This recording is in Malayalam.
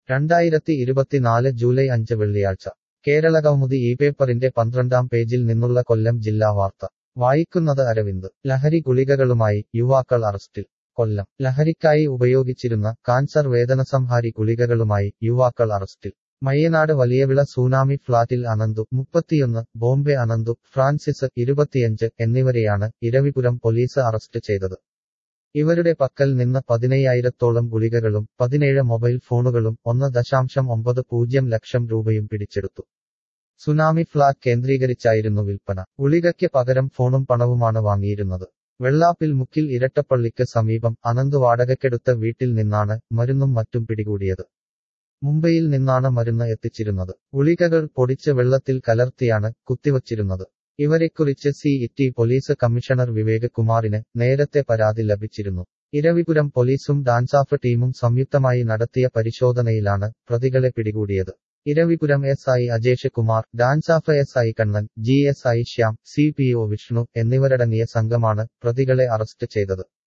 2024 ജൂലൈ 5 വെള്ളിയാഴ്ച കേരളകൗമുദി ഈ പേപ്പറിന്റെ 12-ാം പേജിൽ നിന്നുള്ള കൊല്ലം ജില്ലാ വാർത്ത വായിക്കുന്നത് അരവിന്ദ് ലഹരി ഗുളികകളുമായി യുവാക്കൾ അറസ്റ്റിൽ കൊല്ലം ലഹരിക്കായി ഉപയോഗിച്ചിരുന്ന കാൻസർ വേദനസംഹാരി ഗുളികകളുമായി യുവാക്കൾ അറസ്റ്റിൽ മയ്യനാട് വലിയവിള സുനാമി ഫ്ളാറ്റിൽ അനന്തു 31 ബോംബെ അനന്തു ഫ്രാൻസിസ് 25 എന്നിവരെയാണ് ഇരവിപുരം പോലീസ് അറസ്റ്റ് ചെയ്തത് ഇവരുടെ പക്കൽ നിന്ന് 15,000-ത്തോളം ഗുളികകളും 17 മൊബൈൽ ഫോണുകളും 1.90 ലക്ഷം രൂപയും പിടിച്ചെടുത്തു സുനാമി ഫ്ളാറ്റ് കേന്ദ്രീകരിച്ചായിരുന്നു വിൽപ്പന ഗുളികയ്ക്ക് പകരം ഫോണും പണവുമാണ് വാങ്ങിയിരുന്നത് വെള്ളാപ്പിൽ മുക്കിൽ ഇരട്ടപ്പള്ളിക്ക് സമീപം അനന്ത് വാടകയ്ക്കെടുത്ത വീട്ടിൽ നിന്നാണ് മരുന്നും മറ്റും പിടികൂടിയത് മുംബൈയിൽ നിന്നാണ് മരുന്ന് എത്തിച്ചിരുന്നത് ഗുളികകൾ പൊടിച്ച് വെള്ളത്തിൽ കലർത്തിയാണ് കുത്തിവച്ചിരുന്നത് ഇവരെക്കുറിച്ച് സിഇടി പോലീസ് കമ്മീഷണർ വിവേക് കുമാറിന് നേരത്തെ പരാതി ലഭിച്ചിരുന്നു ഇരവിപുരം പോലീസും ഡാൻസാഫ് ടീമും സംയുക്തമായി നടത്തിയ പരിശോധനയിലാണ് പ്രതികളെ പിടികൂടിയത് Eravipuram SI Ajesh Kumar DANSAF SI Kannan GSI Shyam CPO Vishnu എന്നിവരടങ്ങിയ സംഘമാണ് പ്രതികളെ അറസ്റ്റ് ചെയ്തത്